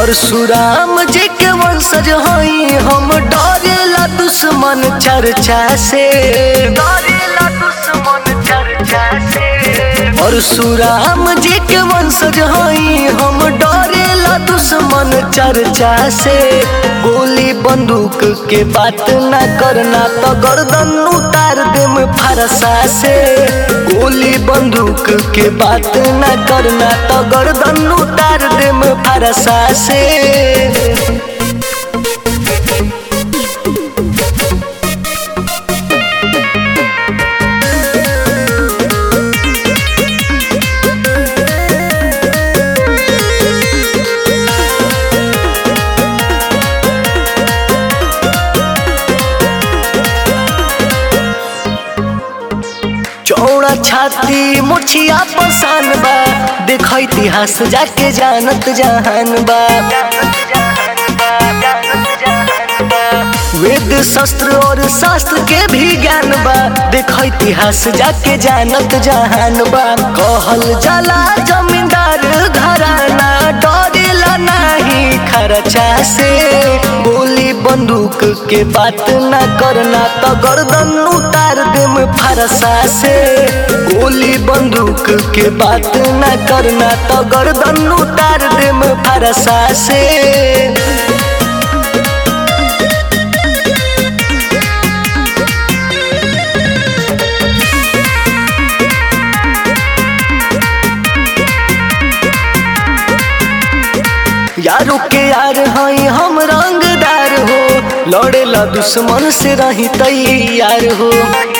परशुराम जी के वंशज हई हम, डरेला दुश्मन चर्चा से, डरेला दुश्मन चर्चा से। परशुराम जी के वंशज हई हम, डरेला दुश्मन चर्चा से। गोली बंदूक के बात ना करना तो गर्दन उतार देम फरसा से। गोली बंदूक के बात ना करना तो गर्दन उतार देम फरसा से। चौड़ा छाती मुछिया पसान बा, देख इतिहास जाके जानत जहान बा। वेद शस्त्र और शास्त्र के भी ज्ञान बा, देख इतिहास जाके जानत जहान बा। कहल जाला जमींदार घराना, डरेला नाही खर्चा से। गोली बंदूक के बात ना करना तो गर्दन उतार देम फरसा से। गोली बंदूक के बात ना करना तो गर्दन उतार देम फरसा से। यारों के यार हई हम रंगदार हो, लड़ेला दुश्मन से रही तैयार हो।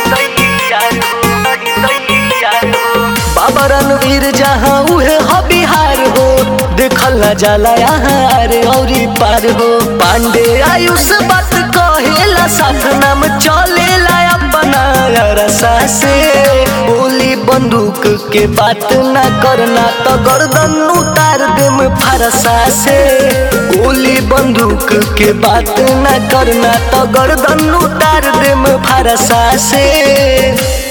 बाबा रणवीर जहाँ उहे हो बिहार हो, देखल न जाला यहाँ अरे औरी पार हो। पांडे आयुष बात कहेला साथ नाम चलेला अपना रसा से। गोली बंदूक के बात ना करना तो गर्दन उतार देम फरसा से। गोली बंदूक के बात ना करना तो गर्दन उतार देम फरसा से।